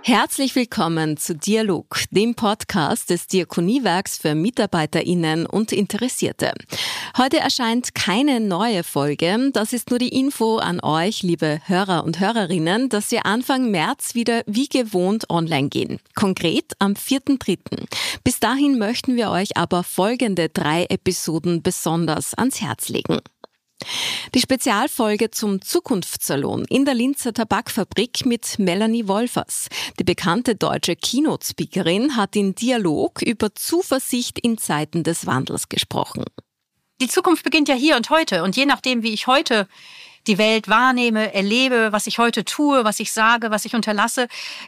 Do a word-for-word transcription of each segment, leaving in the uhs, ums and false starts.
Herzlich willkommen zu Dialog, dem Podcast des Diakoniewerks für MitarbeiterInnen und Interessierte. Heute erscheint keine neue Folge. Das ist nur die Info an euch, liebe Hörer und Hörerinnen, dass wir Anfang März wieder wie gewohnt online gehen. Konkret am vierten dritten Bis dahin möchten wir euch aber folgende drei Episoden besonders ans Herz legen. Die Spezialfolge zum Zukunftssalon in der Linzer Tabakfabrik mit Melanie Wolfers. Die bekannte deutsche Keynote-Speakerin hat in Dialog über Zuversicht in Zeiten des Wandels gesprochen. Die Zukunft beginnt ja hier und heute. Und je nachdem, wie ich heute die Welt wahrnehme, erlebe, was ich heute tue, was ich sage, was ich unterlasse,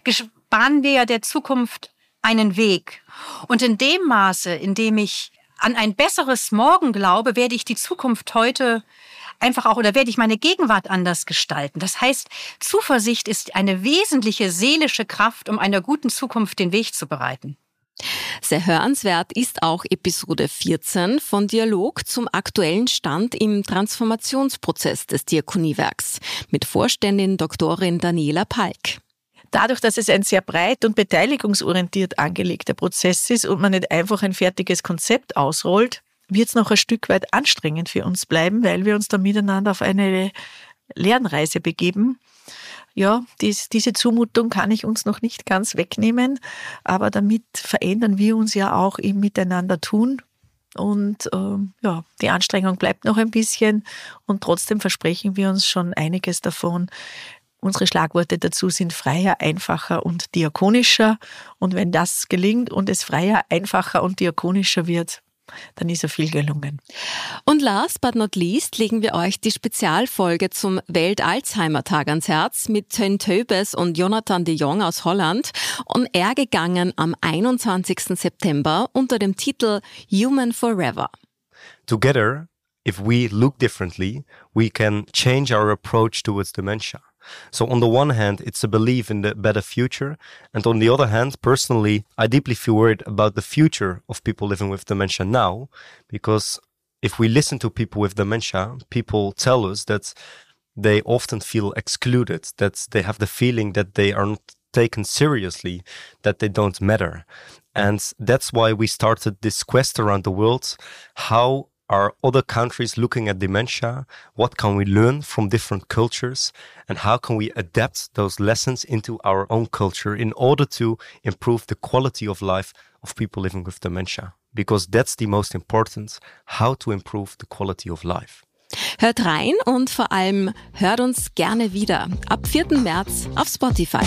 bahnen wir ja der Zukunft einen Weg. Und in dem Maße, in dem ich an ein besseres Morgen glaube, werde ich die Zukunft heute einfach auch oder werde ich meine Gegenwart anders gestalten. Das heißt, Zuversicht ist eine wesentliche seelische Kraft, um einer guten Zukunft den Weg zu bereiten. Sehr hörenswert ist auch Episode vierzehn von Dialog zum aktuellen Stand im Transformationsprozess des Diakoniewerks mit Vorständin Doktorin Daniela Palk. Dadurch, dass es ein sehr breit und beteiligungsorientiert angelegter Prozess ist und man nicht einfach ein fertiges Konzept ausrollt, wird es noch ein Stück weit anstrengend für uns bleiben, weil wir uns da miteinander auf eine Lernreise begeben. Ja, dies, diese Zumutung kann ich uns noch nicht ganz wegnehmen, aber damit verändern wir uns ja auch im Miteinander tun. Und ähm, ja, die Anstrengung bleibt noch ein bisschen und trotzdem versprechen wir uns schon einiges davon. Unsere Schlagworte dazu sind freier, einfacher und diakonischer. Und wenn das gelingt und es freier, einfacher und diakonischer wird, dann ist ja viel gelungen. Und last but not least legen wir euch die Spezialfolge zum Welt-Alzheimer-Tag ans Herz mit Teun Töbes und Jonathan de Jong aus Holland, on air gegangen am einundzwanzigsten September unter dem Titel Human Forever. Together, if we look differently, we can change our approach towards dementia. So on the one hand, it's a belief in the better future. And on the other hand, personally, I deeply feel worried about the future of people living with dementia now. Because if we listen to people with dementia, people tell us that they often feel excluded, that they have the feeling that they are not taken seriously, that they don't matter. And that's why we started this quest around the world. How are other countries looking at dementia? What can we learn from different cultures? And how can we adapt those lessons into our own culture in order to improve the quality of life of people living with dementia? Because that's the most important, how to improve the quality of life. Hört rein und vor allem hört uns gerne wieder. Ab vierten März auf Spotify.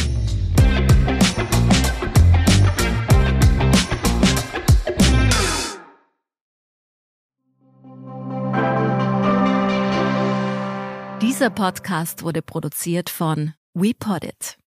Dieser Podcast wurde produziert von WePoddit.